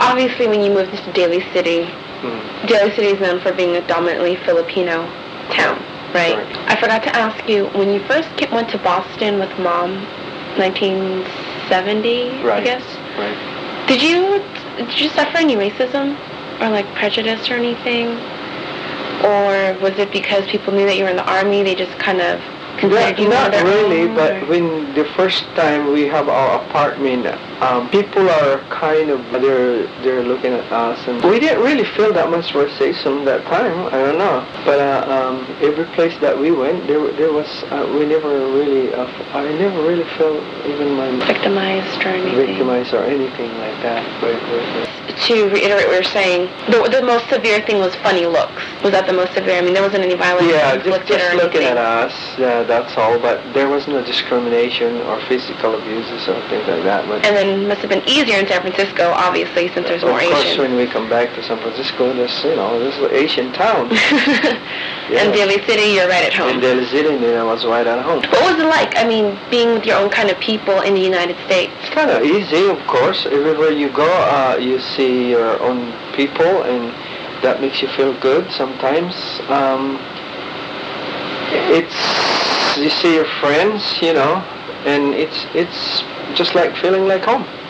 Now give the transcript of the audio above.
obviously when you moved to Daly City, Daly City is known for being a dominantly Filipino town, right? I forgot to ask you, when you first went to Boston with Mom, 1970, I guess? Right. Did you suffer any racism or like prejudice or anything? Or was it because people knew that you were in the Army, they just kind of considered you Not really, own, but or? when the first time we have our apartment, people are kind of, they're looking at us, and we didn't really feel that much racism that time, I don't know. But every place that we went, there was, we never really, I never really felt even my Victimized or anything? Victimized or anything like that. To reiterate what you're saying, the most severe thing was funny looks. Was that the most severe? I mean, there wasn't any violence. Yeah, just or looking anything. at us, that's all. But there was no discrimination or physical abuses or things like that. But and then it must have been easier in San Francisco, obviously, since there's more Asians. Of course, when we come back to San Francisco, this is an Asian town. And Daly City, you're right at home. In Daly City, I was right at home. What was it like? I mean, being with your own kind of people in the United States? It's kind of easy, of course. Everywhere you go, you see your own people, and that makes you feel good sometimes. You see your friends, and it's just like feeling like home.